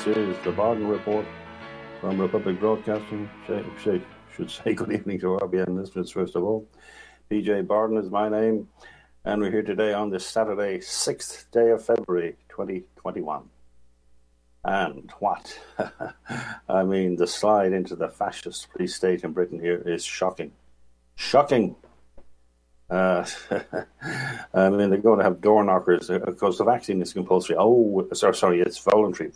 is the Barden Report from Republic Broadcasting. Should say good evening to RBN listeners first of all. PJ Barden is my name, and we're here today on this Saturday, 6th day of February 2021. And what? I mean, the slide into the fascist police state in Britain here is shocking. Shocking! I mean, they're going to have door knockers because the vaccine is compulsory. Oh, sorry, it's voluntary.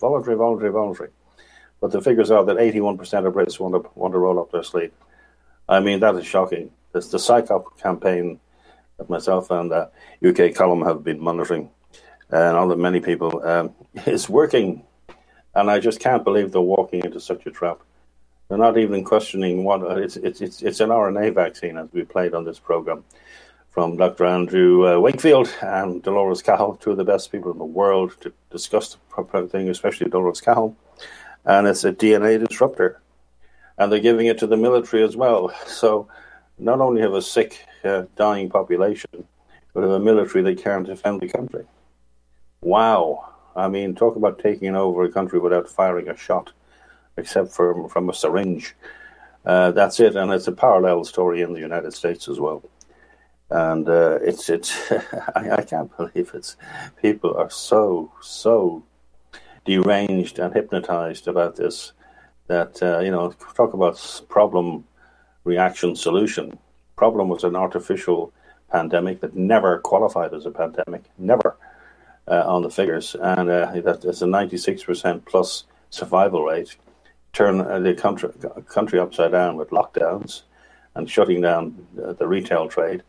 But the figures are that 81% of Brits want to roll up their sleeve. I mean, that is shocking. It's the psych-up campaign that myself and UK Column have been monitoring, and all the many people is working. And I just can't believe they're walking into such a trap. They're not even questioning what it's an RNA vaccine, as we played on this program, from Dr. Andrew Wakefield and Dolores Cahill, two of the best people in the world to discuss the thing, especially Dolores Cahill. And it's a DNA disruptor. And they're giving it to the military as well. So not only have a sick, dying population, but have a military that can't defend the country. Wow. I mean, talk about taking over a country without firing a shot, except from a syringe. That's it. And it's a parallel story in the United States as well. And it's I can't believe it's people are so deranged and hypnotized about this that talk about problem, reaction, solution. Problem was an artificial pandemic that never qualified as a pandemic, never on the figures, and that's a 96% plus survival rate. Turn the country upside down with lockdowns and shutting down the retail trade,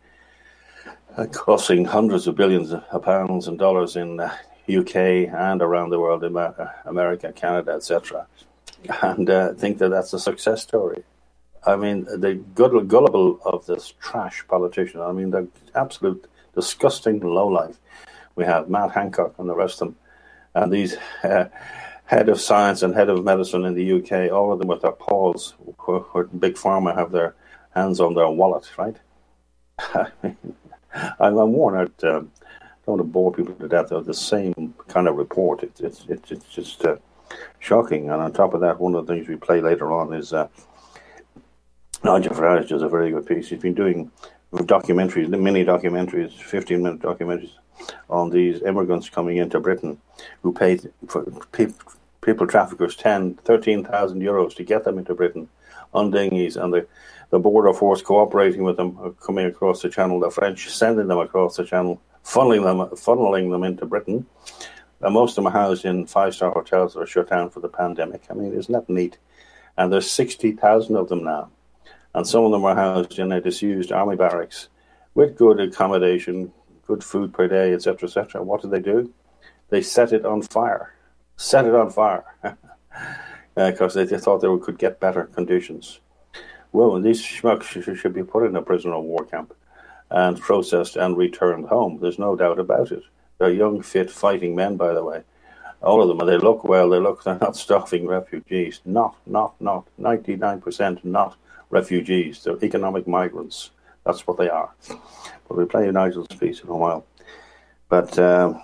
costing hundreds of billions of pounds and dollars in UK and around the world, America, Canada, etc. And think that that's a success story. I mean, the gullible of this trash politician. I mean, the absolute disgusting lowlife. We have Matt Hancock and the rest of them, and these head of science and head of medicine in the UK, all of them with their paws, where Big Pharma have their hands on their wallet, right? I mean, I'm worn out. Don't want to bore people to death of the same kind of report. It's just shocking. And on top of that, one of the things we play later on is Nigel Farage does a very good piece. He's been doing documentaries, mini documentaries, 15-minute documentaries on these immigrants coming into Britain who paid for people traffickers 13,000 euros to get them into Britain on dinghies, and the border force cooperating with them, coming across the channel, the French sending them across the channel, funneling them into Britain. Most of them are housed in 5-star hotels that are shut down for the pandemic. I mean, isn't that neat? And there's 60,000 of them now. And some of them are housed in a disused army barracks with good accommodation, good food per day, etc., etc. What do? They set it on fire. Because they thought they could get better conditions. Well, these schmucks should be put in a prisoner of war camp and processed and returned home. There's no doubt about it. They're young, fit, fighting men, by the way. All of them, and they look well. They're not starving refugees. Not 99% not refugees. They're economic migrants. That's what they are. But we'll play Nigel's piece in a while. But an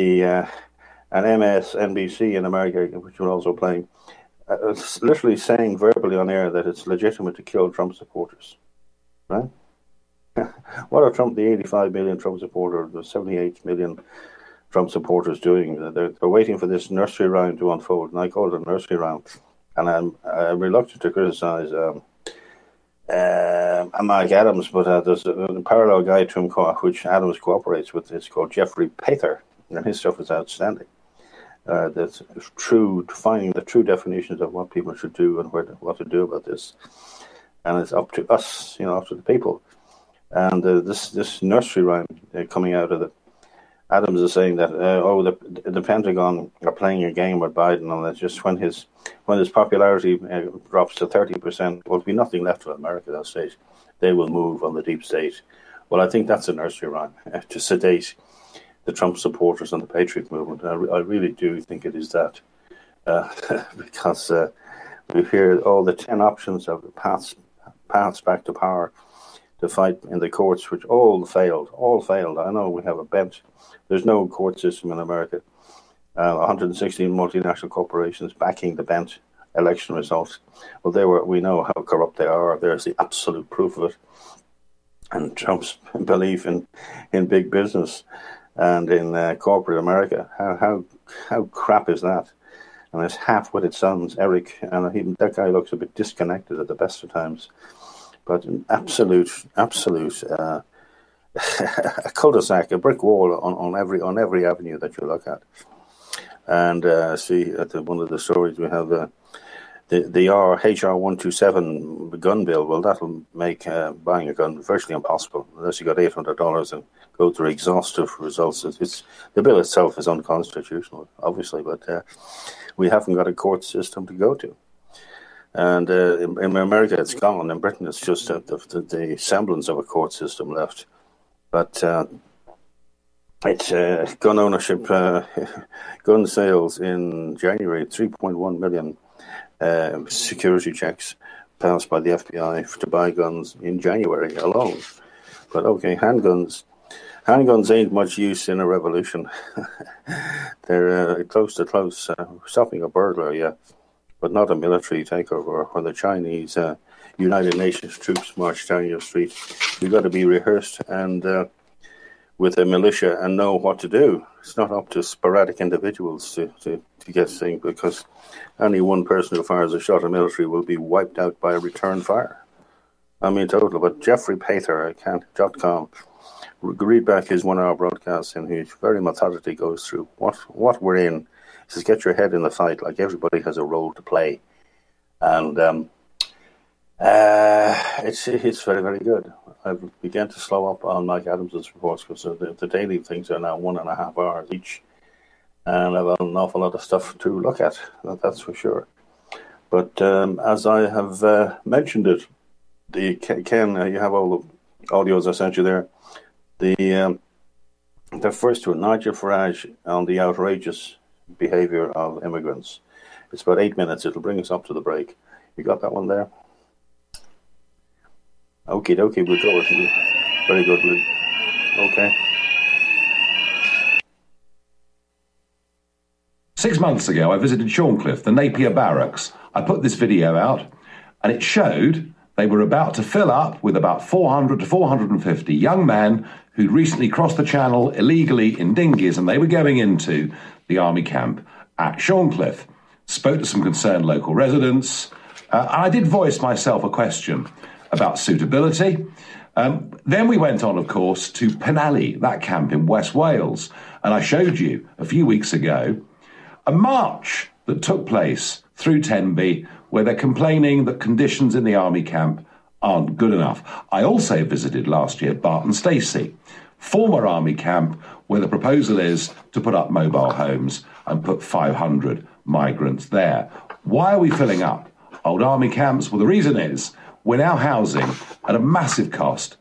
MSNBC in America, which we're also playing, it's literally saying verbally on air that it's legitimate to kill Trump supporters. Right? What are the 85 million Trump supporters, the 78 million Trump supporters doing? They're waiting for this nursery rhyme to unfold, and I call it a nursery rhyme. And I'm reluctant to criticize Mike Adams, but there's a parallel guy to him which Adams cooperates with. It's called Jeffrey Pather, and his stuff is outstanding. That's true, finding the true definitions of what people should do and what to do about this. And it's up to us, up to the people. And this nursery rhyme coming out of it, Adams is saying that the Pentagon are playing a game with Biden, and that's just when his popularity drops to 30%, there'll be nothing left of America at that stage. They will move on the deep state. Well, I think that's a nursery rhyme to sedate the Trump supporters and the Patriot movement. I really do think it is that, because we hear all the 10 options of the paths back to power to fight in the courts, which all failed. I know we have a bench. There's no court system in America. 116 multinational corporations backing the bent election results. Well, we know how corrupt they are. There's the absolute proof of it. And Trump's belief in big business and in corporate America. How crap is that? And it's half-witted sons, Eric, and even that guy looks a bit disconnected at the best of times. But an absolute a cul-de-sac, a brick wall on every avenue that you look at. And see, at one of the stories we have the HR 127 gun bill. Well, that'll make buying a gun virtually impossible unless you got $800 and go through exhaustive results. The bill itself is unconstitutional, obviously, but we haven't got a court system to go to. And in America, it's gone. In Britain, it's just the semblance of a court system left. But it's gun ownership, gun sales in January, 3.1 million security checks passed by the FBI to buy guns in January alone. But okay, handguns ain't much use in a revolution. They're close to close. Stopping a burglar, yeah, but not a military takeover. When the Chinese United Nations troops march down your street, you've got to be rehearsed and with a militia and know what to do. It's not up to sporadic individuals to get things, because any one person who fires a shot at military will be wiped out by a return fire. I mean, total. But Jeffrey Paether, .com, read back his 1 hour broadcast, and he very methodically goes through what we're in. He says, get your head in the fight, like everybody has a role to play. And it's very, very good. I've begun to slow up on Mike Adams's reports because the daily things are now 1.5 hours each. And I've an awful lot of stuff to look at, that's for sure. But as I have mentioned it, Ken, you have all the audios I sent you there. The first one, Nigel Farage on the outrageous behaviour of immigrants. It's about 8 minutes. It'll bring us up to the break. You got that one there? Okie dokie, we'll go with it. Very good. Okay. 6 months ago, I visited Shorncliffe, the Napier Barracks. I put this video out, and it showed they were about to fill up with about 400 to 450 young men who'd recently crossed the channel illegally in dinghies, and they were going into the army camp at Shorncliffe. Spoke to some concerned local residents, and I did voice myself a question about suitability. Then we went on, of course, to Penally, that camp in West Wales, and I showed you a few weeks ago a march that took place through Tenby where they're complaining that conditions in the army camp aren't good enough. I also visited last year Barton Stacey, former army camp, where the proposal is to put up mobile homes and put 500 migrants there. Why are we filling up old army camps? Well, the reason is we're now housing, at a massive cost,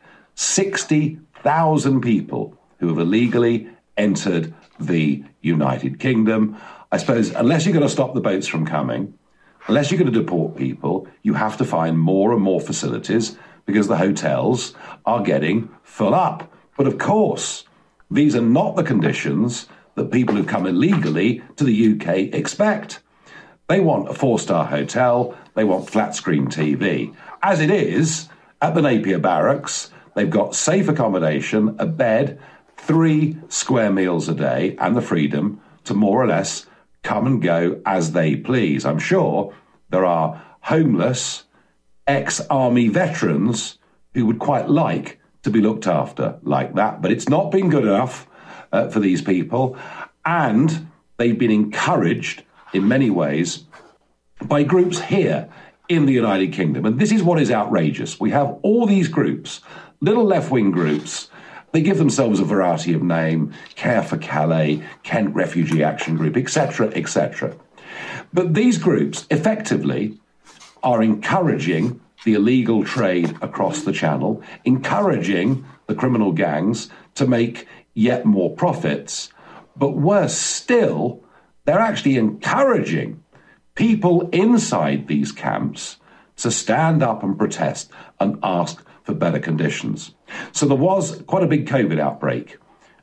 60,000 people who have illegally entered the United Kingdom. I suppose unless you're going to stop the boats from coming, unless you're going to deport people, you have to find more and more facilities because the hotels are getting full up. But of course, these are not the conditions that people who come illegally to the UK expect. They want a 4-star hotel, they want flat screen TV. As it is, at the Napier Barracks, they've got safe accommodation, a bed, 3 square meals a day, and the freedom to more or less come and go as they please. I'm sure there are homeless ex-army veterans who would quite like to be looked after like that, but it's not been good enough for these people, and they've been encouraged in many ways by groups here in the United Kingdom. And this is what is outrageous. We have all these groups, little left-wing groups. They give themselves a variety of name, Care for Calais, Kent Refugee Action Group, etc., etc. But these groups effectively are encouraging the illegal trade across the channel, encouraging the criminal gangs to make yet more profits. But worse still, they're actually encouraging people inside these camps to stand up and protest and ask for better conditions. So there was quite a big COVID outbreak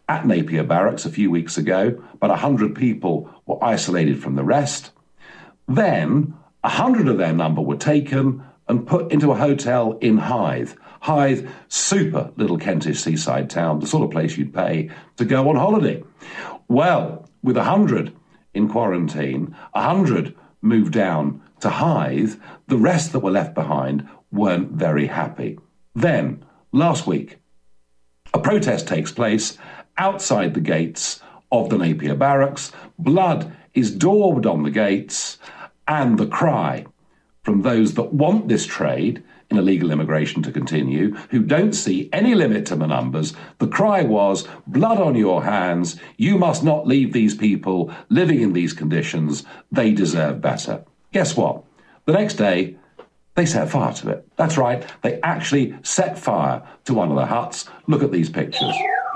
at Napier Barracks a few weeks ago, but 100 people were isolated from the rest. Then 100 of their number were taken and put into a hotel in Hythe. Hythe, super little Kentish seaside town, the sort of place you'd pay to go on holiday. Well, with 100 in quarantine, 100 moved down to Hythe, the rest that were left behind weren't very happy. Then, last week, a protest takes place outside the gates of the Napier Barracks. Blood is daubed on the gates, and the cry from those that want this trade in illegal immigration to continue, who don't see any limit to the numbers, the cry was, blood on your hands, you must not leave these people living in these conditions, they deserve better. Guess what? The next day, they set fire to it. That's right, they actually set fire to one of the huts. Look at these pictures.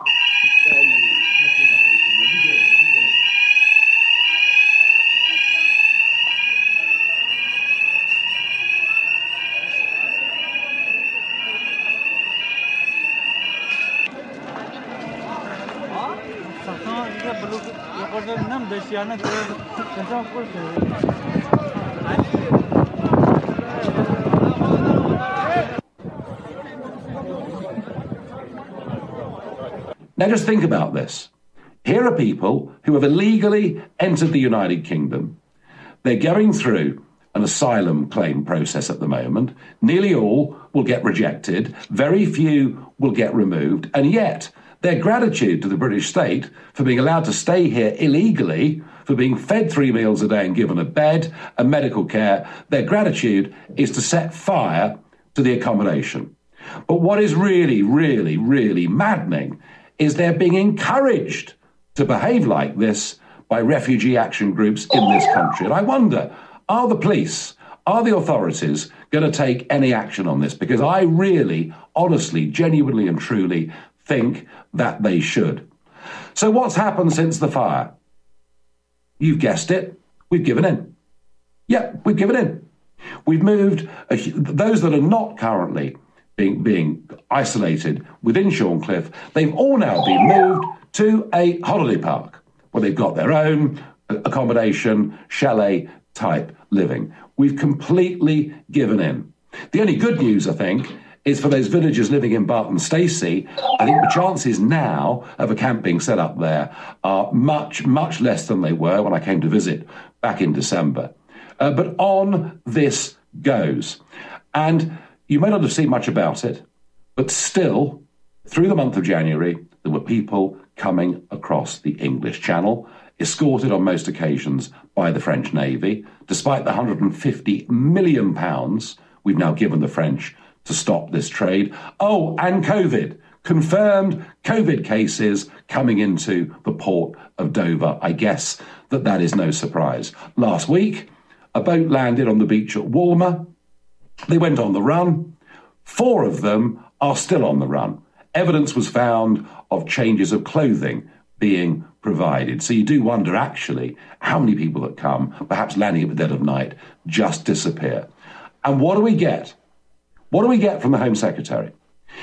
Now just think about this. Here are people who have illegally entered the United Kingdom. They're going through an asylum claim process at the moment. Nearly all will get rejected. Very few will get removed. And yet their gratitude to the British state for being allowed to stay here illegally, for being fed 3 meals a day and given a bed and medical care, their gratitude is to set fire to the accommodation. But what is really, really, really maddening is they're being encouraged to behave like this by refugee action groups in this country. And I wonder, are the police, are the authorities going to take any action on this? Because I really, honestly, genuinely and truly think that they should. So what's happened since the fire? You've guessed it, we've given in. Yep, we've given in. We've moved those that are not currently being isolated within Shorncliffe, they've all now been moved to a holiday park where they've got their own accommodation, chalet type living. We've completely given in. The only good news, I think, is for those villagers living in Barton Stacey. I think the chances now of a camp being set up there are much, much less than they were when I came to visit back in December. But on this goes. And you may not have seen much about it, but still, through the month of January, there were people coming across the English Channel, escorted on most occasions by the French Navy. Despite the £150 million we've now given the French to stop this trade. Oh, and COVID. Confirmed COVID cases coming into the port of Dover. I guess that is no surprise. Last week, a boat landed on the beach at Walmer. They went on the run. 4 of them are still on the run. Evidence was found of changes of clothing being provided. So you do wonder, actually, how many people that come, perhaps landing at the dead of night, just disappear. And what do we get? What do we get from the Home Secretary?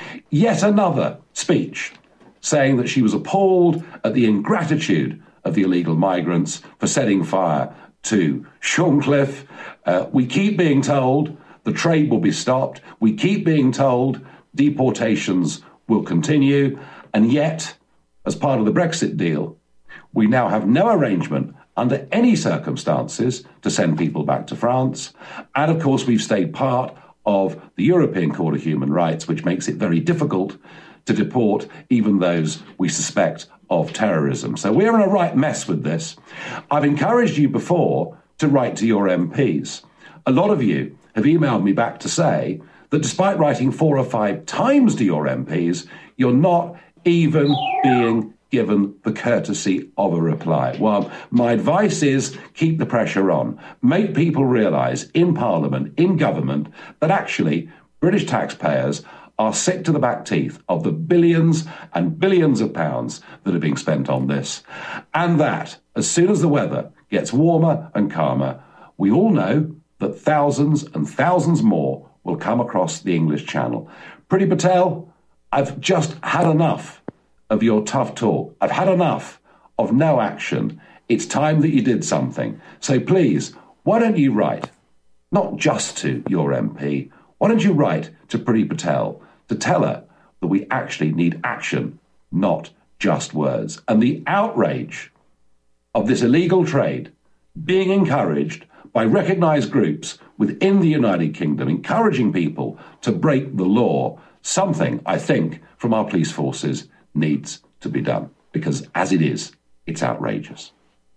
Yet another speech saying that she was appalled at the ingratitude of the illegal migrants for setting fire to Shorncliffe. We keep being told the trade will be stopped. We keep being told deportations will continue. And yet, as part of the Brexit deal, we now have no arrangement under any circumstances to send people back to France. And of course, we've stayed part of the European Court of Human Rights, which makes it very difficult to deport even those we suspect of terrorism. So we're in a right mess with this. I've encouraged you before to write to your MPs. A lot of you have emailed me back to say that despite writing 4 or 5 times to your MPs, you're not even being given the courtesy of a reply. Well, my advice is keep the pressure on. Make people realise in Parliament, in government, that actually British taxpayers are sick to the back teeth of the billions and billions of pounds that are being spent on this. And that, as soon as the weather gets warmer and calmer, we all know that thousands and thousands more will come across the English Channel. Priti Patel, I've just had enough of your tough talk. I've had enough of no action. It's time that you did something. So please, why don't you write, not just to your MP, why don't you write to Priti Patel to tell her that we actually need action, not just words. And the outrage of this illegal trade being encouraged by recognised groups within the United Kingdom, encouraging people to break the law, something, I think, from our police forces needs to be done. Because as it is, it's outrageous.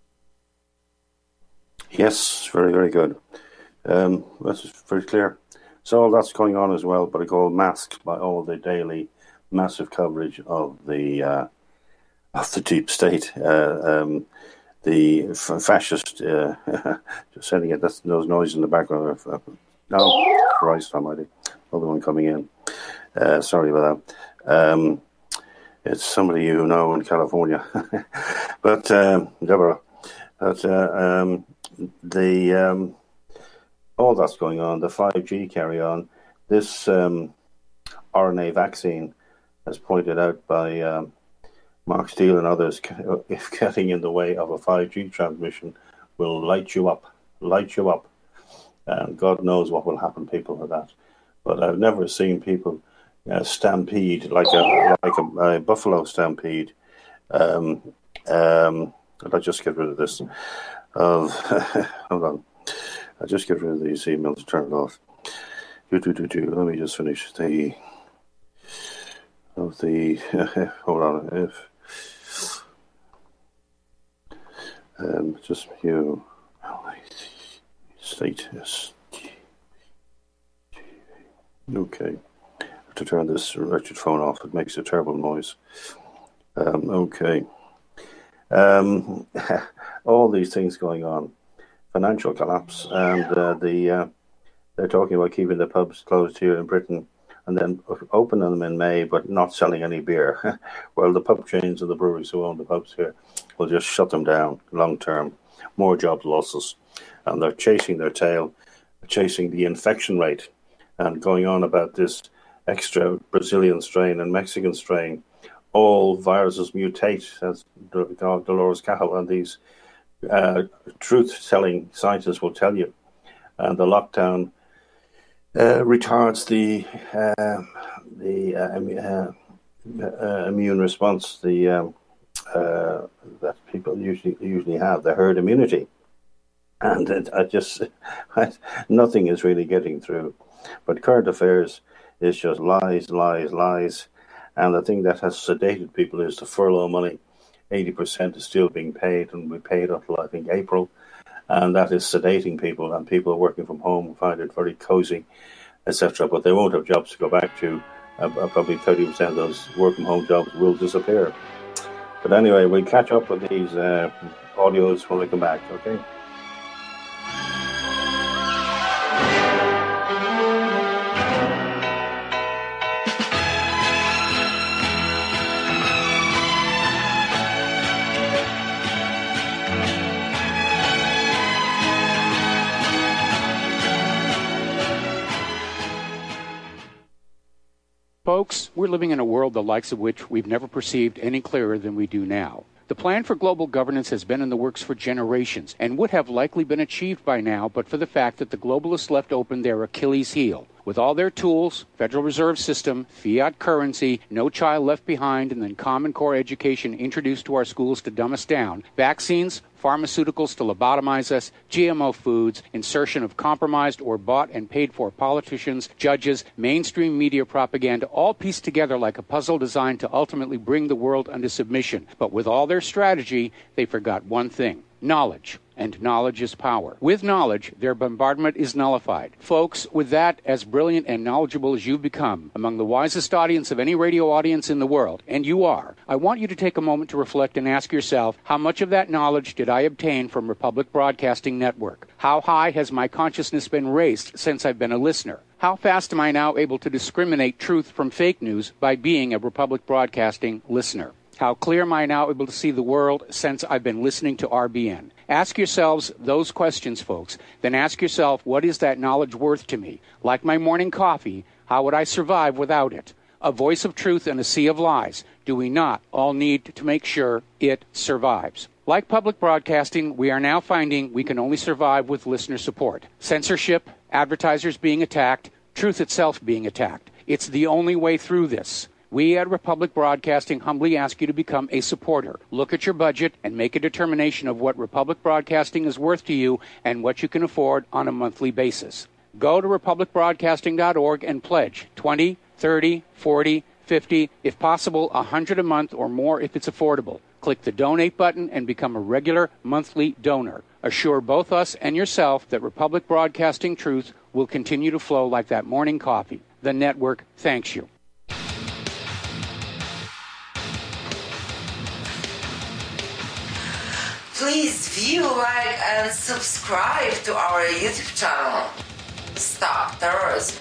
Yes, very, very good. That's very clear. So all that's going on as well, but it's all masked by all the daily massive coverage of the deep state, the fascist. Just sending it. That's those noises in the background. No, Christ Almighty! Another one coming in. Sorry about that. It's somebody you know in California, but Deborah. But all that's going on, the 5G carry on. This RNA vaccine, as pointed out by Mark Steele and others, if getting in the way of a 5G transmission, will light you up. And God knows what will happen to people for that. But I've never seen people stampede like a buffalo stampede. Let's just get rid of this. Hold on. I'll just get rid of these emails and turn it off. Let me just finish the hold on. Just you status. Okay. I have to turn this wretched phone off. It makes a terrible noise. Okay. All these things going on. Financial collapse, and they're talking about keeping the pubs closed here in Britain and then opening them in May, but not selling any beer. Well, the pub chains and the breweries who own the pubs here will just shut them down long term. More job losses, and they're chasing their tail, chasing the infection rate, and going on about this extra Brazilian strain and Mexican strain. All viruses mutate, as Dolores Cahill and these truth-telling scientists will tell you. And the lockdown retards the immune response, that people usually have, the herd immunity. And nothing is really getting through. But current affairs is just lies. And the thing that has sedated people is the furlough money. 80% is still being paid, and we paid until, I think, April. And that is sedating people, and people are working from home find it very cozy, etc. But they won't have jobs to go back to. Probably 30% of those work-from-home jobs will disappear. But anyway, we'll catch up with these audios when we come back, okay? Folks, we're living in a world the likes of which we've never perceived any clearer than we do now. The plan for global governance has been in the works for generations and would have likely been achieved by now but for the fact that the globalists left open their Achilles heel. With all their tools, Federal Reserve System, fiat currency, no child left behind, and then Common Core education introduced to our schools to dumb us down, vaccines, pharmaceuticals to lobotomize us, GMO foods, insertion of compromised or bought and paid for politicians, judges, mainstream media propaganda, all pieced together like a puzzle designed to ultimately bring the world under submission. But with all their strategy, they forgot one thing: knowledge. And knowledge is power. With knowledge, their bombardment is nullified. Folks, with that, as brilliant and knowledgeable as you've become, among the wisest audience of any radio audience in the world, and you are, I want you to take a moment to reflect and ask yourself, how much of that knowledge did I obtain from Republic Broadcasting Network? How high has my consciousness been raised since I've been a listener? How fast am I now able to discriminate truth from fake news by being a Republic Broadcasting listener? How clear am I now able to see the world since I've been listening to RBN? Ask yourselves those questions, folks. Then ask yourself, what is that knowledge worth to me? Like my morning coffee, how would I survive without it? a voice of truth in a sea of lies, do we not all need to make sure it survives? Like public broadcasting, we are now finding we can only survive with listener support. Censorship, advertisers being attacked, truth itself being attacked. It's the only way through this. We at Republic Broadcasting humbly ask you to become a supporter. Look at your budget and make a determination of what Republic Broadcasting is worth to you and what you can afford on a monthly basis. Go to republicbroadcasting.org and pledge $20, $30, $40, $50, if possible, $100 a month or more if it's affordable. Click the donate button and become a regular monthly donor. Assure both us and yourself that Republic Broadcasting truth will continue to flow like that morning coffee. The network thanks you. Please view, like, and subscribe to our YouTube channel. Stop Terrorism.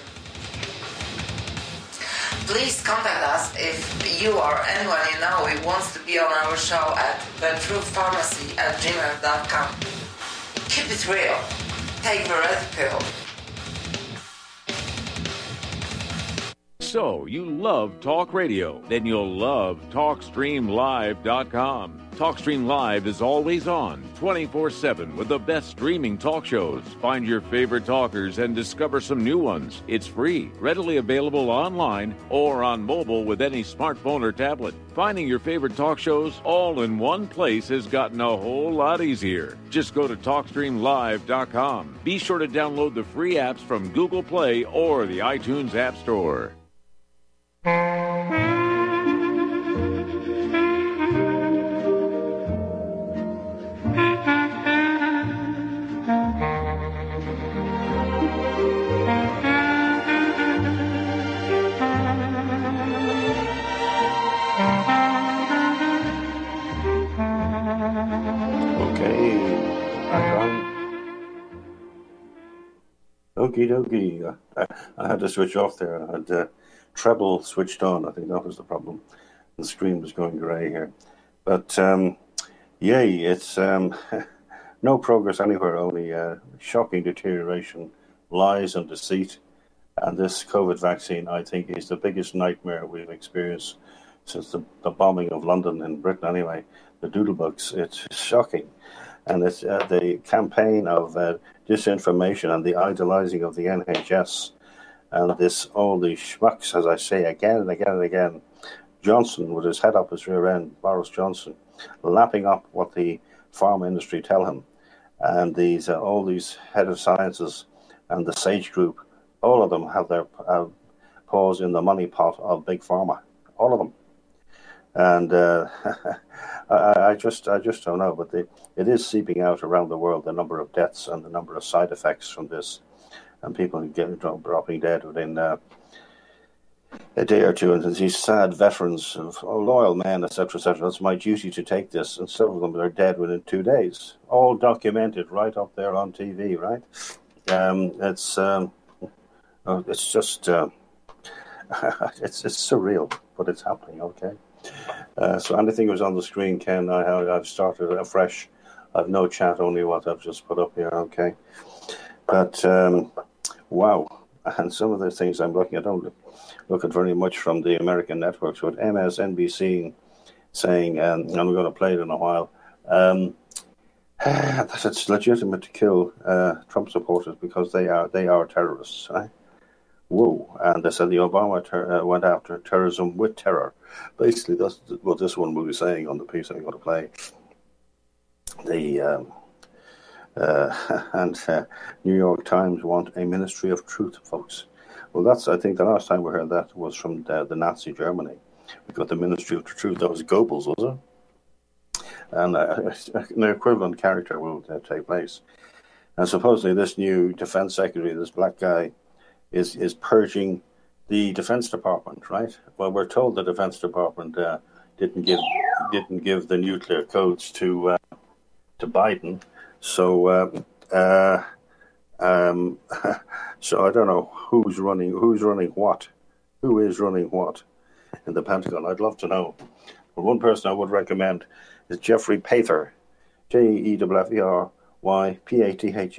Please contact us if you or anyone you know who wants to be on our show at thetruthpharmacy@gmail.com. Keep it real. Take the red pill. So, you love talk radio? Then you'll love TalkStreamLive.com. TalkStream Live is always on, 24/7, with the best streaming talk shows. Find your favorite talkers and discover some new ones. It's free, readily available online or on mobile with any smartphone or tablet. Finding your favorite talk shows all in one place has gotten a whole lot easier. Just go to TalkStreamLive.com. Be sure to download the free apps from Google Play or the iTunes App Store. Okie dokie. I had to switch off there. I had treble switched on. I think that was the problem. The screen was going grey here. But, yay, it's no progress anywhere, only shocking deterioration, lies and deceit. And this COVID vaccine, I think, is the biggest nightmare we've experienced since the bombing of London in Britain anyway. The doodlebugs, it's shocking. And it's the campaign of disinformation and the idolizing of the NHS and all these schmucks, as I say again and again and again. Johnson, with his head up his rear end, Boris Johnson, lapping up what the pharma industry tell him. And all these head of sciences and the SAGE group, all of them have their paws in the money pot of big pharma. All of them. And I just don't know, but it is seeping out around the world, the number of deaths and the number of side effects from this, and people dropping dead within a day or two. And these sad veterans, loyal men, etc., etc. It's my duty to take this, and some of them are dead within 2 days, all documented right up there on TV. Right? It's just it's surreal, but it's happening. Okay. So anything was on the screen, Ken, I've started afresh. I've no chat, only what I've just put up here, okay? But, wow. And some of the things I'm looking at, I don't look at very much from the American networks, but MSNBC saying, and I'm going to play it in a while, that it's legitimate to kill Trump supporters because they are terrorists, right? Whoa. And they said the Obama went after terrorism with terror. Basically, that's what this one will be saying on the piece I'm going to play. New York Times want a ministry of truth, folks. Well, I think the last time we heard that was from the Nazi Germany. We got the ministry of truth. That was Goebbels, was it? And an equivalent character will take place. And supposedly this new defense secretary, this black guy, is purging the Defense Department, right? Well, we're told the Defense Department didn't give the nuclear codes to Biden, so so I don't know who is running what in the Pentagon. I'd love to know. But one person I would recommend is Jeffrey Pather,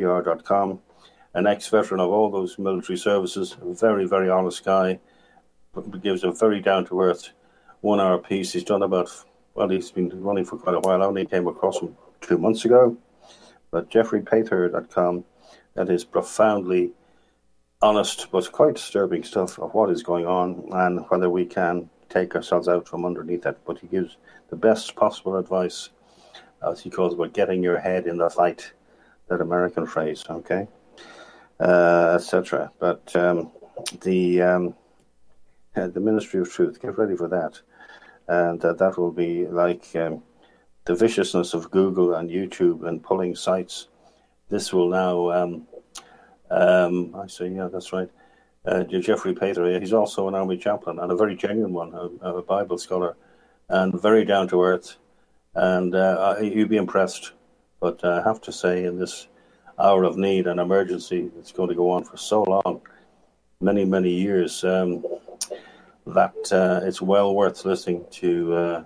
JEFFRYPATHER.com. An ex-veteran of all those military services, a very, very honest guy, gives a very down-to-earth 1 hour piece. He's done he's been running for quite a while. I only came across him 2 months ago. But JeffreyPather.com, that is profoundly honest but quite disturbing stuff of what is going on and whether we can take ourselves out from underneath it. But he gives the best possible advice, as he calls it, about getting your head in the fight, that American phrase, okay, etc. But the Ministry of Truth, get ready for that. And that will be like the viciousness of Google and YouTube and pulling sites. This will now, I say, yeah, that's right. Jeffrey Pater, he's also an army chaplain and a very genuine one, a Bible scholar, and very down to earth. And you'd be impressed. But I have to say, in this hour of need and emergency, it's going to go on for so long, many, many years, that it's well worth listening to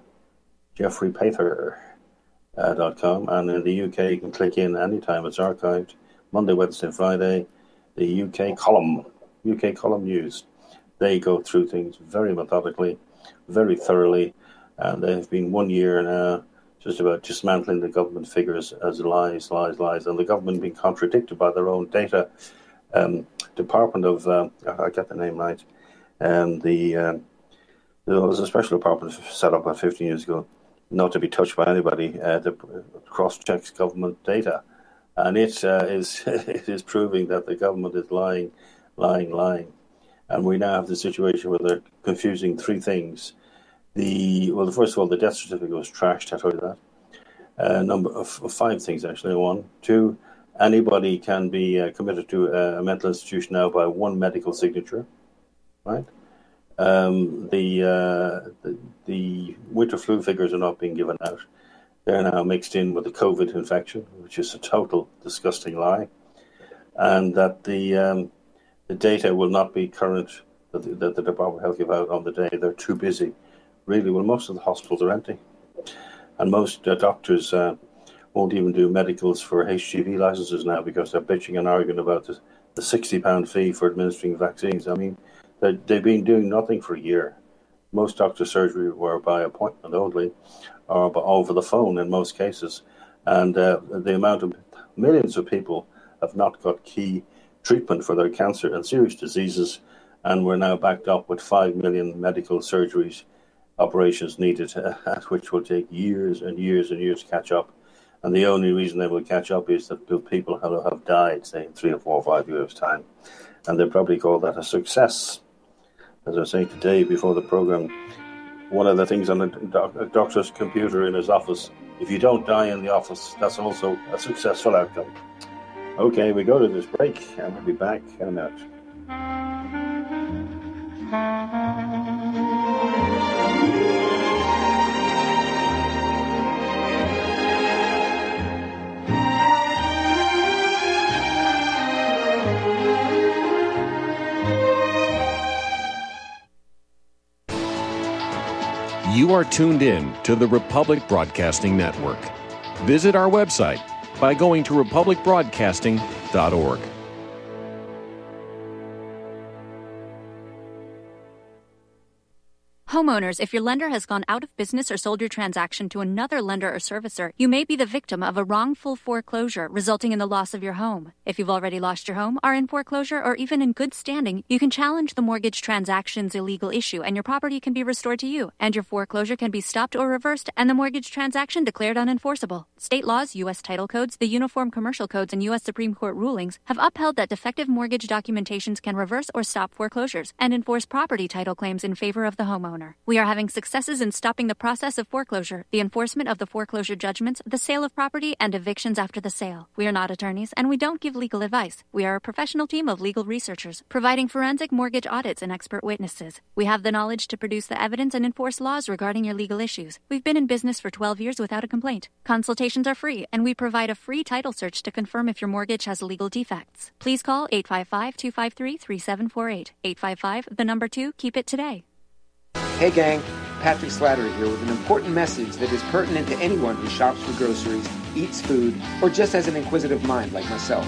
JeffreyPather.com. And in the UK, you can click in anytime. It's archived Monday, Wednesday, Friday. The UK column news. They go through things very methodically, very thoroughly, and they've been 1 year now just about dismantling the government figures as lies, and the government being contradicted by their own data. Department of, I get the name right, there was a special department set up about 15 years ago, not to be touched by anybody, that cross-checks government data. And it is proving that the government is lying. And we now have the situation where they're confusing three things. First of all, the death certificate was trashed, I told you that. Number of 5 things, actually. 1, 2, anybody can be committed to a mental institution now by one medical signature, right? The winter flu figures are not being given out. They're now mixed in with the COVID infection, which is a total disgusting lie. And that the data will not be current, that the Department of Health give out on the day. They're too busy. Really, well, most of the hospitals are empty. And most doctors won't even do medicals for HGV licenses now because they're bitching and arguing about the £60 fee for administering vaccines. I mean, they've been doing nothing for a year. Most doctor surgery were by appointment only, or over the phone in most cases. And the amount of millions of people have not got key treatment for their cancer and serious diseases, and we're now backed up with 5 million medical surgeries, operations needed, which will take years and years and years to catch up. And the only reason they will catch up is that people have died, say, in 3 or 4 or 5 years' time. And they probably call that a success. As I was saying today before the program, one of the things on a doctor's computer in his office, if you don't die in the office, that's also a successful outcome. Okay, we go to this break, and we'll be back in a minute. You are tuned in to the Republic Broadcasting Network. Visit our website by going to republicbroadcasting.org. Homeowners, if your lender has gone out of business or sold your transaction to another lender or servicer, you may be the victim of a wrongful foreclosure resulting in the loss of your home. If you've already lost your home, are in foreclosure, or even in good standing, you can challenge the mortgage transaction's illegal issue and your property can be restored to you, and your foreclosure can be stopped or reversed and the mortgage transaction declared unenforceable. State laws, U.S. title codes, the Uniform Commercial Codes, and U.S. Supreme Court rulings have upheld that defective mortgage documentations can reverse or stop foreclosures and enforce property title claims in favor of the homeowner. We are having successes in stopping the process of foreclosure, the enforcement of the foreclosure judgments, the sale of property, and evictions after the sale. We are not attorneys, and we don't give legal advice. We are a professional team of legal researchers, providing forensic mortgage audits and expert witnesses. We have the knowledge to produce the evidence and enforce laws regarding your legal issues. We've been in business for 12 years without a complaint. Consultations are free, and we provide a free title search to confirm if your mortgage has legal defects. Please call 855-253-3748. 855, keep it today. Hey gang, Patrick Slattery here with an important message that is pertinent to anyone who shops for groceries, eats food, or just has an inquisitive mind like myself.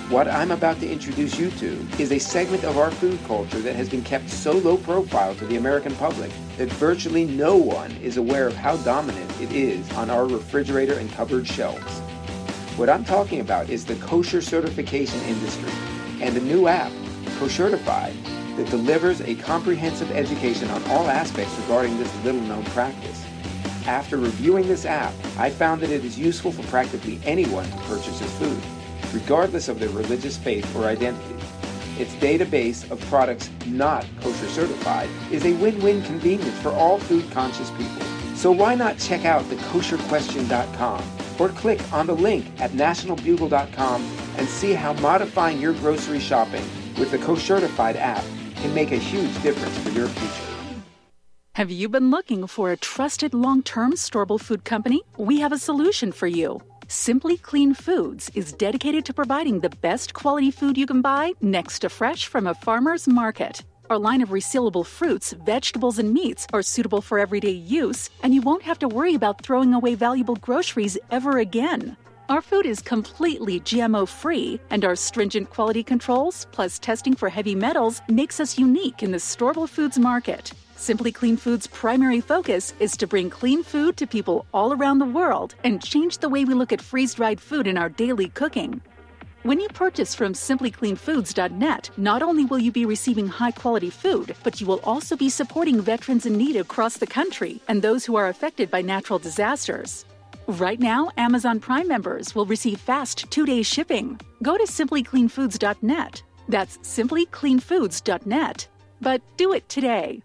What I'm about to introduce you to is a segment of our food culture that has been kept so low profile to the American public that virtually no one is aware of how dominant it is on our refrigerator and cupboard shelves. What I'm talking about is the kosher certification industry and a new app, Koshertified, that delivers a comprehensive education on all aspects regarding this little-known practice. After reviewing this app, I found that it is useful for practically anyone who purchases food, regardless of their religious faith or identity. Its database of products not kosher certified is a win-win convenience for all food-conscious people. So why not check out the kosherquestion.com or click on the link at nationalbugle.com and see how modifying your grocery shopping with the Koshertified app can make a huge difference for your future. Have you been looking for a trusted long-term storable food company? We have a solution for you. Simply Clean Foods is dedicated to providing the best quality food you can buy next to fresh from a farmer's market. Our line of resealable fruits, vegetables, and meats are suitable for everyday use, and you won't have to worry about throwing away valuable groceries ever again. Our food is completely GMO-free, and our stringent quality controls, plus testing for heavy metals, makes us unique in the storable foods market. Simply Clean Foods' primary focus is to bring clean food to people all around the world and change the way we look at freeze-dried food in our daily cooking. When you purchase from simplycleanfoods.net, not only will you be receiving high-quality food, but you will also be supporting veterans in need across the country and those who are affected by natural disasters. Right now, Amazon Prime members will receive fast 2-day shipping. Go to simplycleanfoods.net. That's simplycleanfoods.net. But do it today.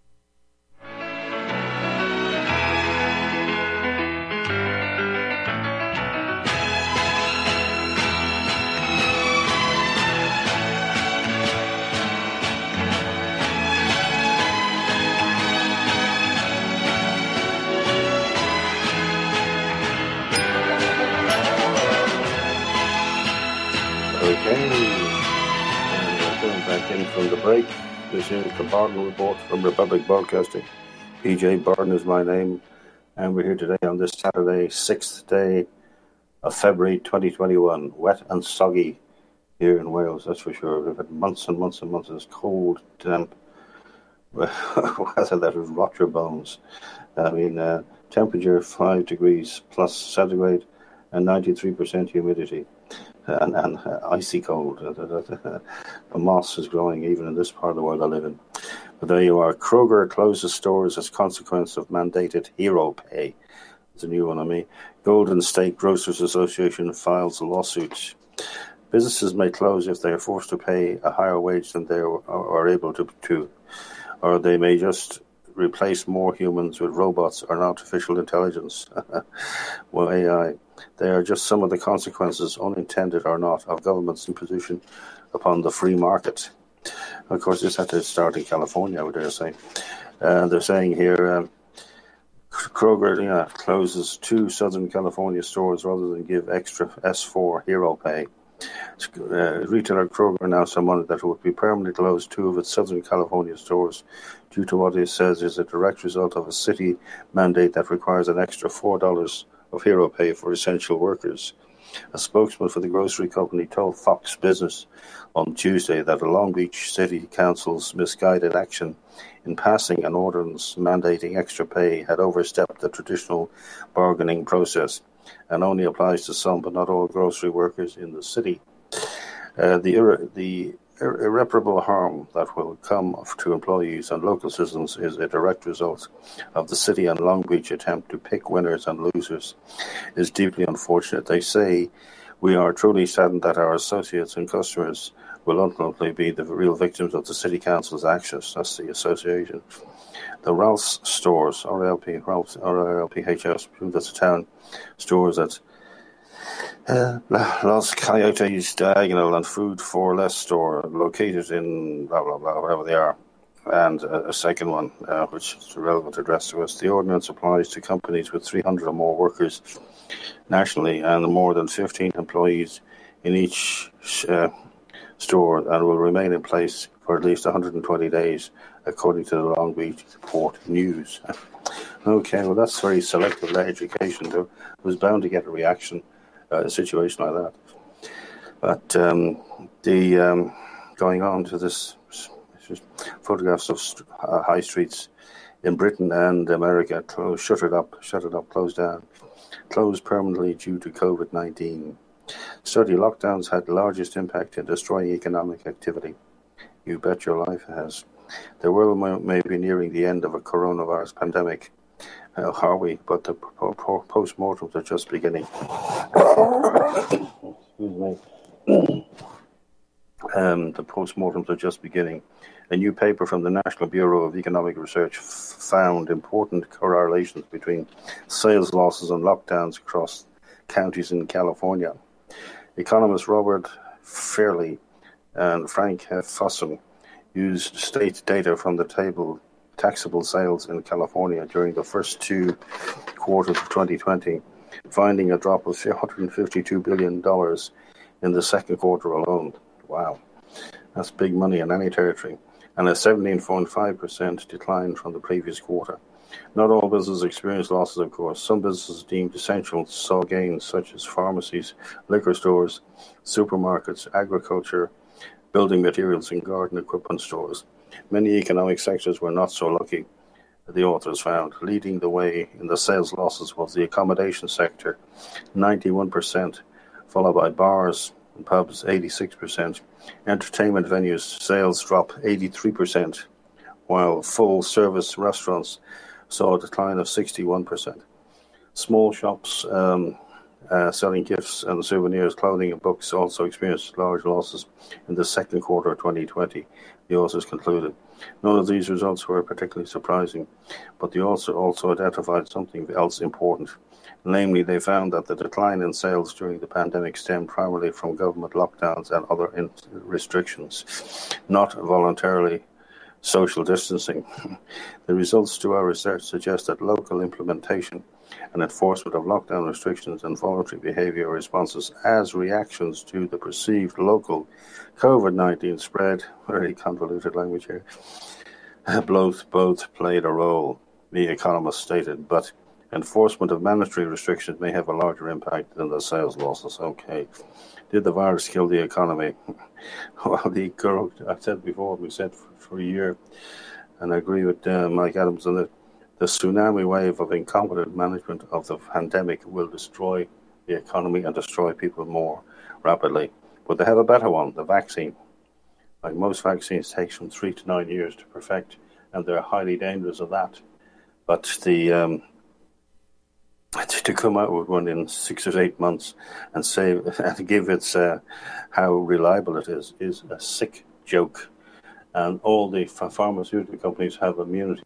Okay, and we're coming back in from the break. This is the Barden Report from Republic Broadcasting. PJ Barden is my name, and we're here today on this Saturday, 6th day of February 2021. Wet and soggy here in Wales, that's for sure. We've had months and months and months of this cold, damp weather that would rot your bones. I mean, temperature 5 degrees plus centigrade and 93% humidity. And icy cold. The moss is growing even in this part of the world I live in. But there you are. Kroger closes stores as consequence of mandated hero pay. It's a new one on me. Golden State Grocers Association files a lawsuit. Businesses may close if they are forced to pay a higher wage than they are able to, or they may just replace more humans with robots or artificial intelligence. Well, AI. They are just some of the consequences, unintended or not, of government's imposition upon the free market. Of course, this had to start in California, I would dare say. They're saying here, Kroger closes 2 Southern California stores rather than give extra S4 hero pay. Retailer Kroger announced on Monday that it would be permanently closed 2 of its Southern California stores due to what it says is a direct result of a city mandate that requires an extra $4 of hero pay for essential workers. A spokesman for the grocery company told Fox Business on Tuesday that the Long Beach City Council's misguided action in passing an ordinance mandating extra pay had overstepped the traditional bargaining process and only applies to some but not all grocery workers in the city. The irreparable harm that will come to employees and local citizens is a direct result of the city and Long Beach attempt to pick winners and losers is deeply unfortunate. They say, we are truly saddened that our associates and customers will ultimately be the real victims of the City Council's actions. That's the association. The Ralph's stores, RLPHS, that's a town, stores at Los Coyotes Diagonal and Food for Less store located in blah, blah, blah, wherever they are. And a second one, which is a relevant address to us. The ordinance applies to companies with 300 or more workers nationally and more than 15 employees in each store and will remain in place for at least 120 days, according to the Long Beach Port News. Okay, well, that's very selective education, though. It was bound to get a reaction. A situation like that. But going on to this, photographs of high streets in Britain and America shuttered up, closed down, closed permanently due to COVID-19. Study lockdowns had the largest impact in destroying economic activity. You bet your life it has. The world may be nearing the end of a coronavirus pandemic. Are we? But the post-mortems are just beginning. Excuse me. The post-mortems are just beginning. A new paper from the National Bureau of Economic Research found important correlations between sales losses and lockdowns across counties in California. Economists Robert Fairley and Frank Fossen used state data from the table taxable sales in California during the first 2 quarters of 2020, finding a drop of $152 billion in the second quarter alone. Wow, that's big money in any territory, and a 17.5% decline from the previous quarter. Not all businesses experienced losses, of course. Some businesses deemed essential saw gains, such as pharmacies, liquor stores, supermarkets, agriculture, building materials, and garden equipment stores. Many economic sectors were not so lucky, the authors found. Leading the way in the sales losses was the accommodation sector, 91%, followed by bars and pubs, 86%. Entertainment venues sales dropped 83%, while full-service restaurants saw a decline of 61%. Small shops selling gifts and souvenirs, clothing and books also experienced large losses in the second quarter of 2020, the authors concluded. None of these results were particularly surprising, but the authors also identified something else important. Namely, they found that the decline in sales during the pandemic stemmed primarily from government lockdowns and other restrictions, not voluntarily social distancing. The results to our research suggest that local implementation and enforcement of lockdown restrictions and voluntary behavior responses as reactions to the perceived local COVID-19 spread, very convoluted language here, both played a role, the economist stated, but enforcement of mandatory restrictions may have a larger impact than the sales losses. Okay. Did the virus kill the economy? Well, I said before, we said for a year, and I agree with Mike Adams on it, the tsunami wave of incompetent management of the pandemic will destroy the economy and destroy people more rapidly. But they have a better one, the vaccine. Like most vaccines, it takes from 3 to 9 years to perfect, and they're highly dangerous of that. But to come out with one in 6 or 8 months and say and give it how reliable it is a sick joke. And all the pharmaceutical companies have immunity.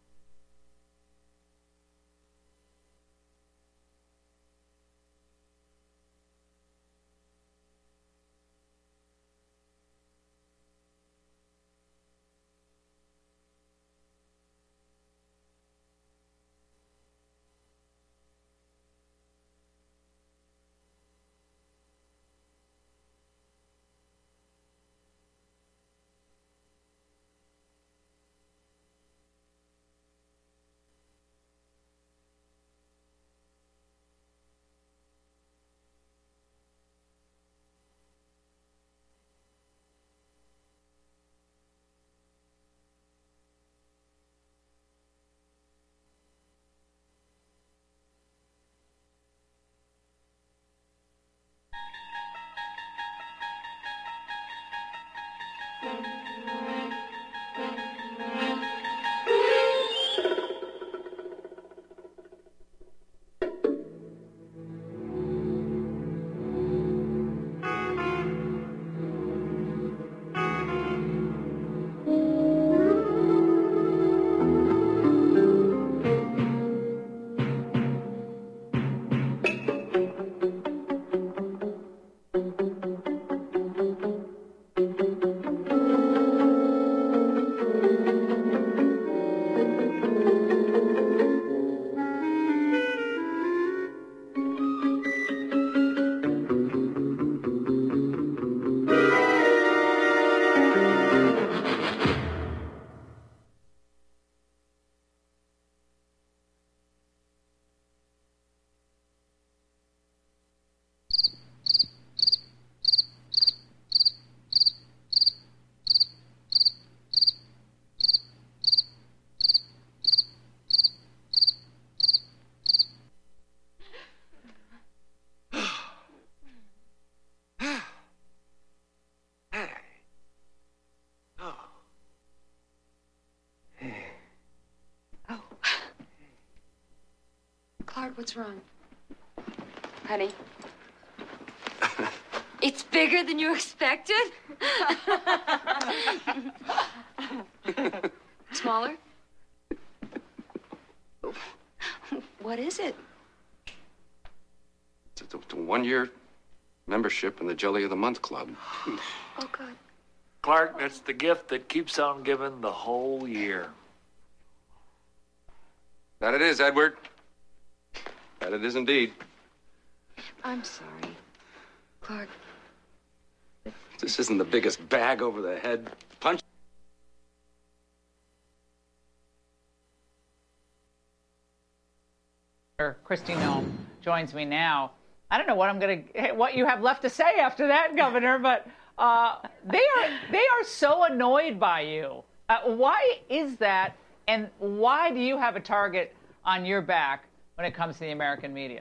Clark, what's wrong? Honey? It's bigger than you expected? Smaller? What is it? It's a one-year membership in the Jelly of the Month Club. Oh, God. Clark, that's the gift that keeps on giving the whole year. That it is, Edward. That it is indeed. I'm sorry. Clark. This isn't the biggest bag over the head punch. Kristi Noem joins me now. I don't know what you have left to say after that, Governor, but they are so annoyed by you. Why is that, and why do you have a target on your back when it comes to the American media?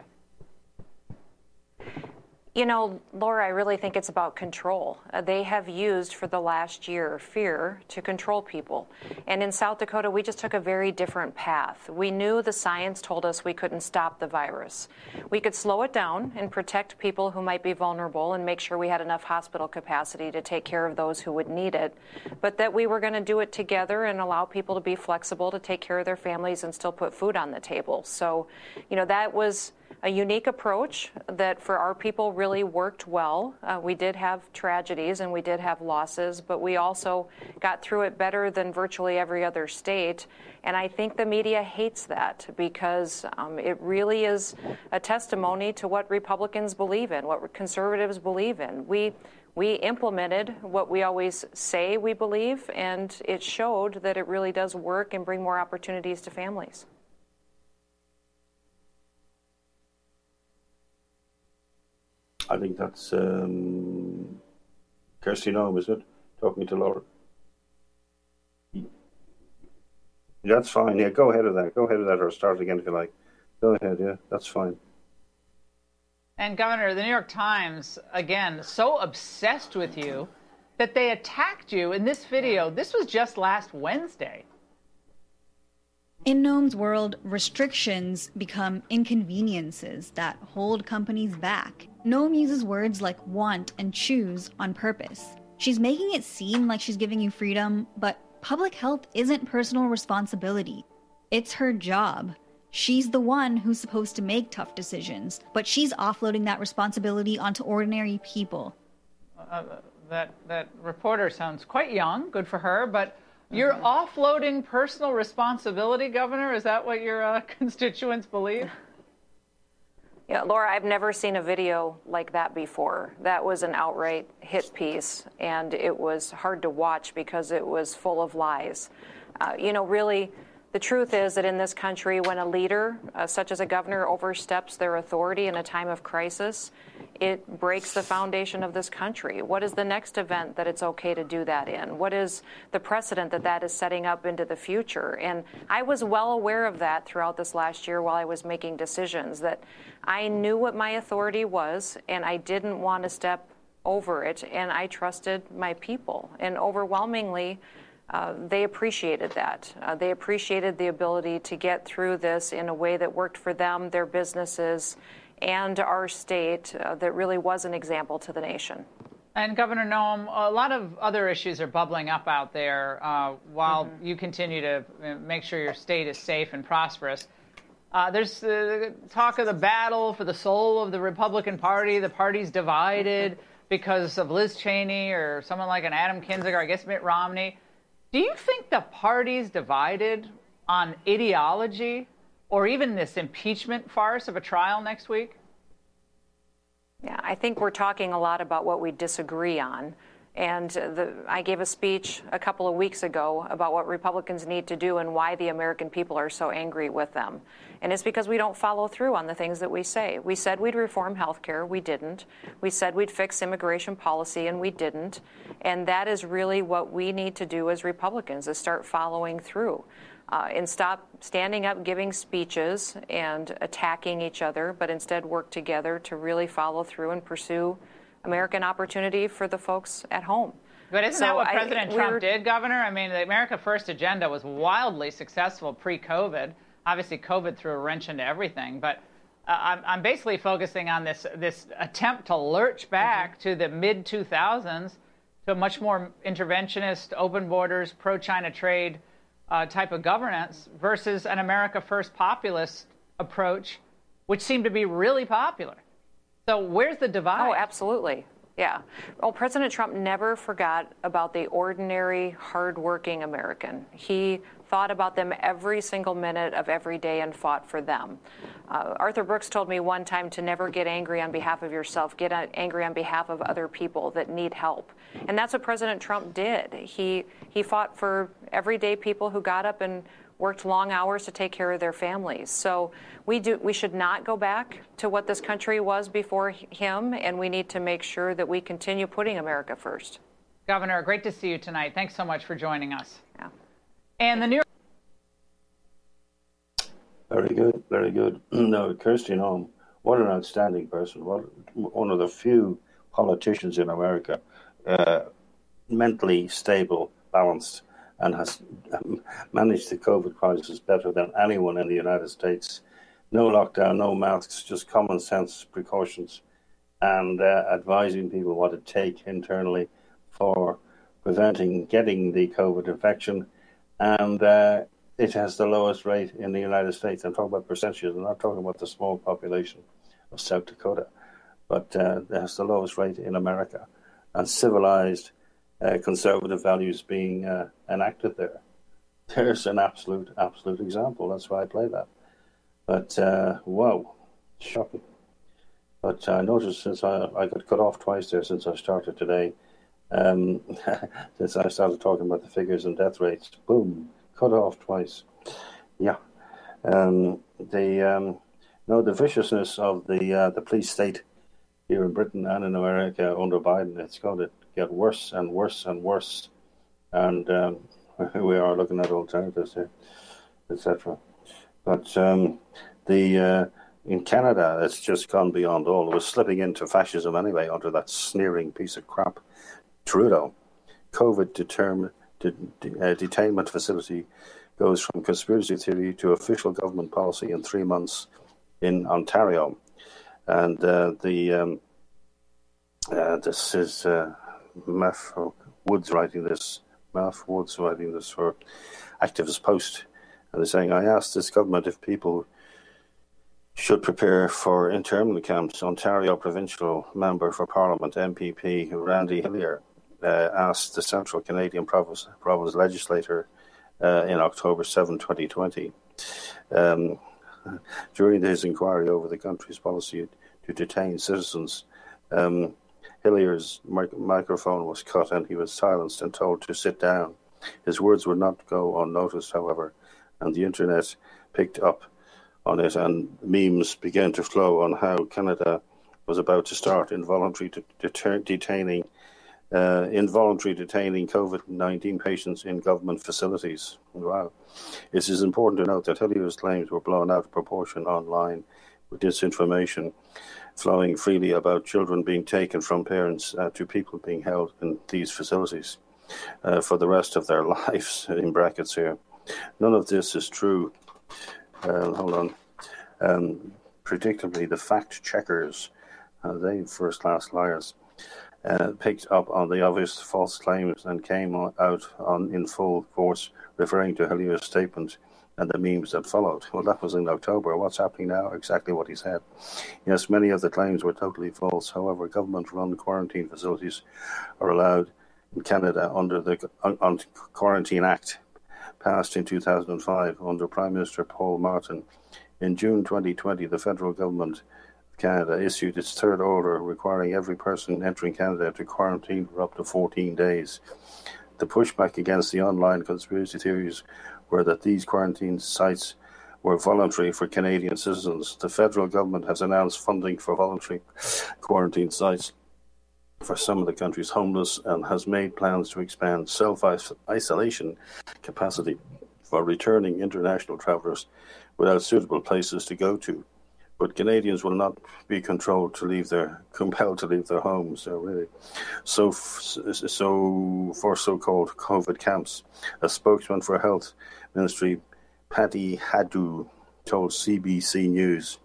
You know, Laura, I really think it's about control. They have used for the last year fear to control people. And in South Dakota, we just took a very different path. We knew the science told us we couldn't stop the virus. We could slow it down and protect people who might be vulnerable and make sure we had enough hospital capacity to take care of those who would need it, but that we were going to do it together and allow people to be flexible to take care of their families and still put food on the table. So, you know, that was a unique approach that for our people really worked well. We did have tragedies and we did have losses, but we also got through it better than virtually every other state. And I think the media hates that because it really is a testimony to what Republicans believe in, what conservatives believe in. We implemented what we always say we believe, and it showed that it really does work and bring more opportunities to families. I think that's Kristi Noem, is it? Talking to Laura. That's fine, yeah, go ahead with that. Go ahead with that, or start again if you like. Go ahead, yeah, that's fine. And Governor, the New York Times, again, so obsessed with you that they attacked you in this video. This was just last Wednesday. In Noem's world, restrictions become inconveniences that hold companies back. Noem uses words like want and choose on purpose. She's making it seem like she's giving you freedom, but public health isn't personal responsibility. It's her job. She's the one who's supposed to make tough decisions, but she's offloading that responsibility onto ordinary people. That reporter sounds quite young, good for her, but you're offloading personal responsibility, Governor? Is that what your constituents believe? Yeah, Laura, I've never seen a video like that before. That was an outright hit piece, and it was hard to watch because it was full of lies. Really, the truth is that in this country, when a leader, such as a governor, oversteps their authority in a time of crisis, it breaks the foundation of this country. What is the next event that it's okay to do that in? What is the precedent that is setting up into the future? And I was well aware of that throughout this last year while I was making decisions, that I knew what my authority was, and I didn't want to step over it, and I trusted my people. And overwhelmingly, they appreciated that. They appreciated the ability to get through this in a way that worked for them, their businesses, and our state that really was an example to the nation. And Governor Noem, a lot of other issues are bubbling up out there while you continue to make sure your state is safe and prosperous. There's talk of the battle for the soul of the Republican Party. The party's divided because of Liz Cheney or someone like an Adam Kinzinger, I guess Mitt Romney. Do you think the party's divided on ideology or even this impeachment farce of a trial next week? Yeah, I think we're talking a lot about what we disagree on. And I gave a speech a couple of weeks ago about what Republicans need to do and why the American people are so angry with them. And it's because we don't follow through on the things that we say. We said we'd reform health care. We didn't. We said we'd fix immigration policy, and we didn't. And that is really what we need to do as Republicans, is start following through. And stop standing up, giving speeches and attacking each other, but instead work together to really follow through and pursue American opportunity for the folks at home. But isn't that what President Trump did, Governor? I mean, the America First agenda was wildly successful pre-COVID. Obviously, COVID threw a wrench into everything. But I'm basically focusing on this attempt to lurch back to the mid-2000s to a much more interventionist, open borders, pro-China trade type of governance versus an America First populist approach, which seemed to be really popular. So where's the divide? Oh, absolutely. Yeah. Well, President Trump never forgot about the ordinary, hardworking American. He thought about them every single minute of every day and fought for them. Arthur Brooks told me one time to never get angry on behalf of yourself, get angry on behalf of other people that need help. And that's what President Trump did. He fought for everyday people who got up and worked long hours to take care of their families. So we should not go back to what this country was before him, and we need to make sure that we continue putting America first. Governor, great to see you tonight. Thanks so much for joining us. Yeah. And the New York... Very good, very good. No, Kristi Noem, what an outstanding person. One of the few politicians in America, mentally stable, balanced, and has managed the COVID crisis better than anyone in the United States. No lockdown, no masks, just common sense precautions, and advising people what to take internally for preventing getting the COVID infection. And it has the lowest rate in the United States. I'm talking about percentages. I'm not talking about the small population of South Dakota, but it has the lowest rate in America, and civilized conservative values being enacted there. There's an absolute example. That's why I play that. But, wow, shocking. But I noticed since I got cut off twice there since I started today, since I started talking about the figures and death rates, boom, cut off twice. Yeah. The viciousness of the police state here in Britain and in America under Biden, it's going to get worse and worse and worse. And we are looking at alternatives here, etc. But in Canada, it's just gone beyond all. It was slipping into fascism anyway under that sneering piece of crap, Trudeau. COVID detainment facility goes from conspiracy theory to official government policy in 3 months in Ontario. And this is Math Woods writing this for Activist Post. And they're saying, I asked this government if people should prepare for internment camps. Ontario Provincial Member for Parliament, MPP, Randy Hillier, asked the Central Canadian Province legislator in October 7, 2020, during his inquiry over the country's policy to detain citizens. Hillier's microphone was cut and he was silenced and told to sit down. His words would not go unnoticed, however, and the internet picked up on it, and memes began to flow on how Canada was about to start involuntary detaining COVID-19 patients in government facilities. Wow. It is important to note that Hillier's claims were blown out of proportion online, with disinformation flowing freely about children being taken from parents to people being held in these facilities for the rest of their lives, in brackets here. None of this is true. Hold on. Predictably, the fact checkers, they first-class liars, picked up on the obvious false claims and came out in full force, referring to Hillier's statement and the memes that followed. Well, that was in October. What's happening now? Exactly what he said. Yes, many of the claims were totally false. However, government-run quarantine facilities are allowed in Canada under the Quarantine Act, passed in 2005 under Prime Minister Paul Martin. In June 2020, the federal government of Canada issued its third order requiring every person entering Canada to quarantine for up to 14 days. The pushback against the online conspiracy theories were that these quarantine sites were voluntary for Canadian citizens. The federal government has announced funding for voluntary quarantine sites for some of the country's homeless and has made plans to expand self-isolation capacity for returning international travellers without suitable places to go to. But Canadians will not be compelled to leave their homes. So for so-called COVID camps, a spokesman for Health Ministry, Patty Hadou, told CBC News,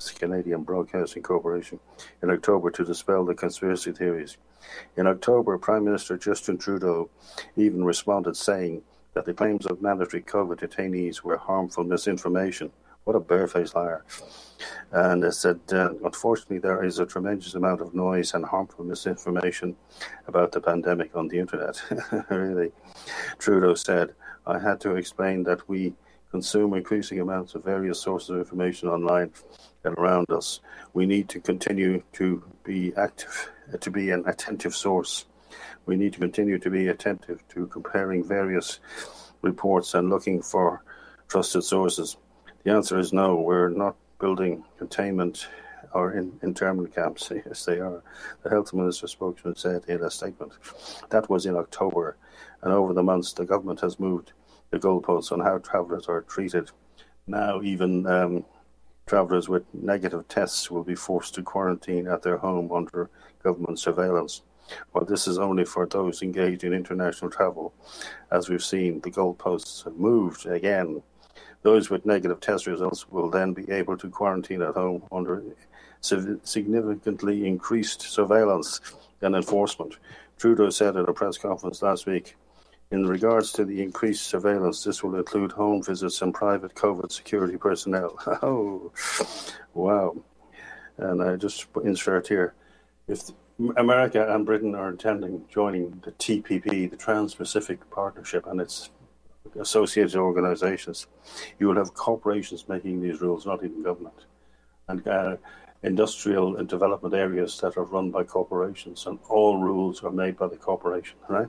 the Canadian Broadcasting Corporation, in October to dispel the conspiracy theories. In October, Prime Minister Justin Trudeau even responded saying that the claims of mandatory COVID detainees were harmful misinformation. What a barefaced liar. And it said, unfortunately, there is a tremendous amount of noise and harmful misinformation about the pandemic on the internet. Really. Trudeau said, I had to explain that we consume increasing amounts of various sources of information online and around us. We need to continue to be active, to be an attentive source. We need to continue to be attentive to comparing various reports and looking for trusted sources. The answer is no. We're not building containment or internment camps. Yes, they are. The health minister spokesman said in a statement. That was in October. And over the months, the government has moved the goalposts on how travellers are treated. Now even travellers with negative tests will be forced to quarantine at their home under government surveillance. Well, this is only for those engaged in international travel. As we've seen, the goalposts have moved again. Those with negative test results will then be able to quarantine at home under significantly increased surveillance and enforcement. Trudeau said at a press conference last week, in regards to the increased surveillance, this will include home visits and private COVID security personnel. Oh, wow. And I just insert here, if America and Britain are intending joining the TPP, the Trans-Pacific Partnership, and its associated organizations, you will have corporations making these rules, not even government, and industrial and development areas that are run by corporations, and all rules are made by the corporation, right?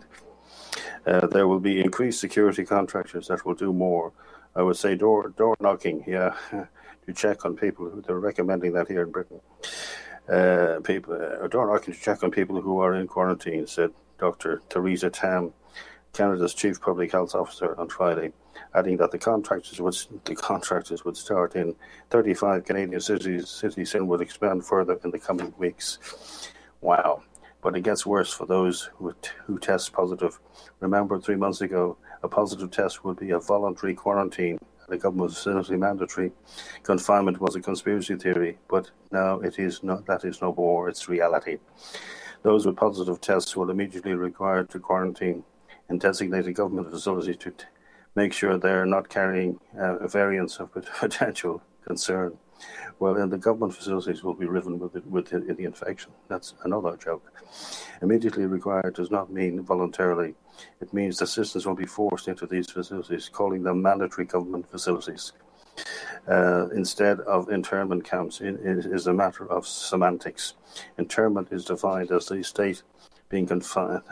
There will be increased security contractors that will do more. I would say door knocking, yeah, to check on people. They're recommending that here in Britain. Door knocking to check on people who are in quarantine, said Dr. Theresa Tam, Canada's Chief Public Health Officer, on Friday, adding that the contractors would start in 35 Canadian cities and would expand further in the coming weeks. Wow. But it gets worse for those who test positive. Remember, 3 months ago, a positive test would be a voluntary quarantine at a government facility. Mandatory confinement was a conspiracy theory, but now it is not. That is no more. It's reality. Those with positive tests will immediately be required to quarantine in designated government facilities to make sure they're not carrying variants of potential concern. Well, in the government facilities will be riven with the infection. That's another joke. Immediately required does not mean voluntarily. It means the citizens will be forced into these facilities, calling them mandatory government facilities. Instead of internment camps, it is a matter of semantics. Internment is defined as the state being confined,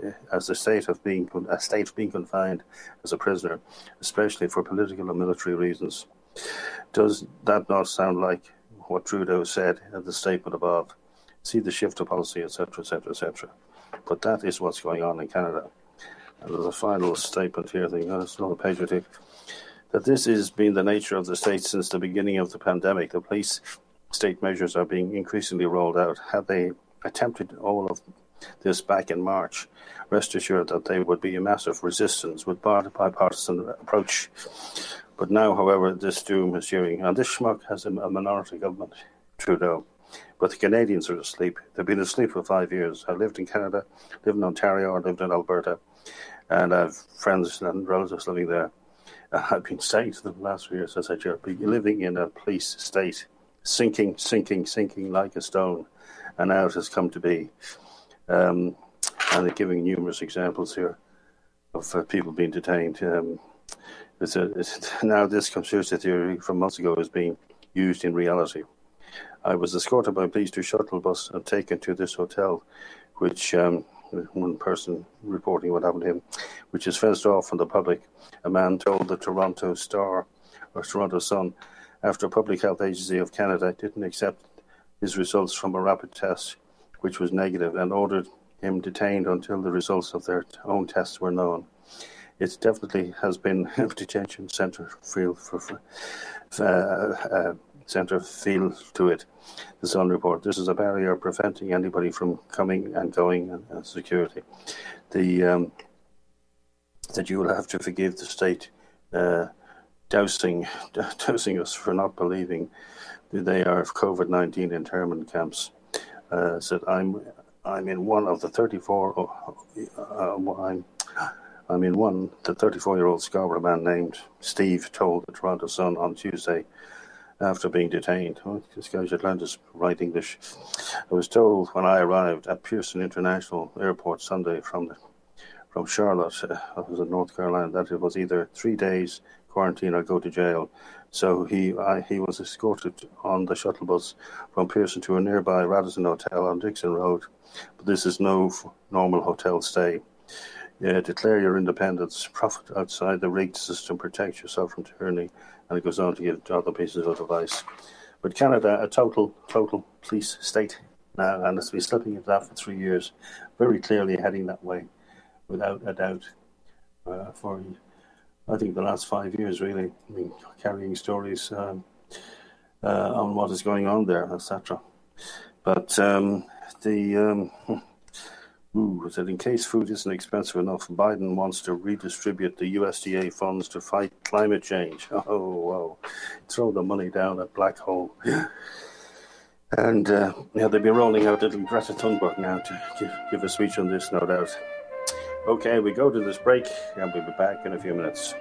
being confined as a prisoner, especially for political and military reasons. Does that not sound like what Trudeau said in the statement above? See the shift of policy, etc., etc., etc. But that is what's going on in Canada. And there's a final statement here, it's another page or two, that this has been the nature of the state since the beginning of the pandemic. The police state measures are being increasingly rolled out. Had they attempted all of this back in March, rest assured that there would be a massive resistance with bipartisan approach. But now, however, this doom is hearing, and this schmuck has a minority government, Trudeau. But the Canadians are asleep. They've been asleep for 5 years. I lived in Canada, lived in Ontario, I lived in Alberta, and I have friends and relatives living there. I've been saying to them the last few years, I said, you're living in a police state, sinking like a stone, and now it has come to be. And they're giving numerous examples here of people being detained. Now this conspiracy theory from months ago is being used in reality. I was escorted by police to a shuttle bus and taken to this hotel, which one person reporting what happened to him, which is fenced off from the public. A man told the Toronto Star, or Toronto Sun, after Public Health Agency of Canada didn't accept his results from a rapid test, which was negative, and ordered him detained until the results of their own tests were known. It definitely has been a detention centre feel to it. The Sun report. This is a barrier preventing anybody from coming and going and security. That you will have to forgive the state dousing us for not believing They are COVID-19 internment camps. Said I'm in one of the 34. I'm in one. The 34-year-old Scarborough man named Steve told the Toronto Sun on Tuesday after being detained. Oh, this guy's Atlantis write English. I was told when I arrived at Pearson International Airport Sunday from Charlotte, I was in North Carolina, that it was either 3 days quarantine or go to jail. So he was escorted on the shuttle bus from Pearson to a nearby Radisson Hotel on Dixon Road. But this is no normal hotel stay. Declare your independence, profit outside the rigged system, protect yourself from tyranny, and it goes on to give other pieces of advice. But Canada, a total police state now, and it's been slipping into that for 3 years, very clearly heading that way, without a doubt, for, I think, the last 5 years, really. I mean, carrying stories on what is going on there, etc. But said in case food isn't expensive enough, Biden wants to redistribute the USDA funds to fight climate change. Oh, wow. Throw the money down a black hole. And they'll be rolling out little Greta Thunberg now to give a speech on this, no doubt. Okay, we go to this break, and we'll be back in a few minutes.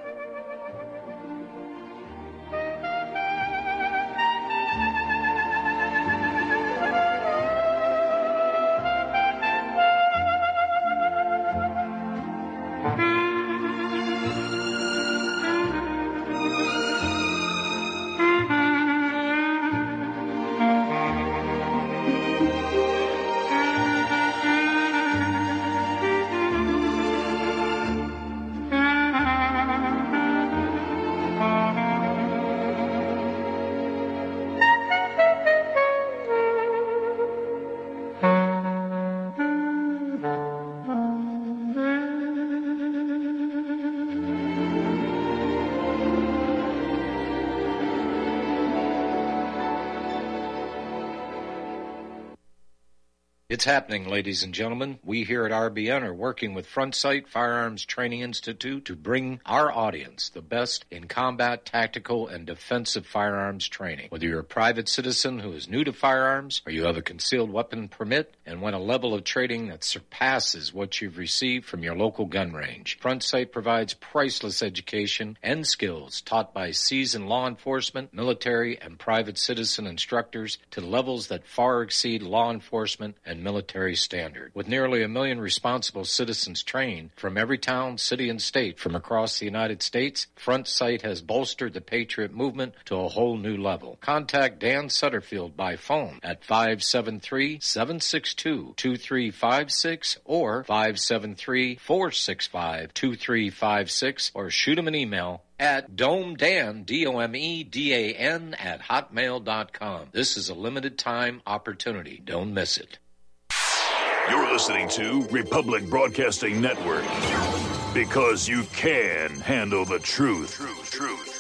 It's happening, ladies and gentlemen. We here at RBN are working with Front Sight Firearms Training Institute to bring our audience the best in combat, tactical, and defensive firearms training. Whether you're a private citizen who is new to firearms, or you have a concealed weapon permit and want a level of training that surpasses what you've received from your local gun range, Front Sight provides priceless education and skills taught by seasoned law enforcement, military, and private citizen instructors to levels that far exceed law enforcement and military standard. With nearly 1 million responsible citizens trained from every town, city, and state from across the United States, Front Sight has bolstered the Patriot movement to a whole new level. Contact Dan Sutterfield by phone at 573-762-2356 or 573-465-2356 or shoot him an email at domedan, DOMEDAN, at hotmail.com. This is a limited time opportunity. Don't miss it. You're listening to Republic Broadcasting Network, because you can handle the truth.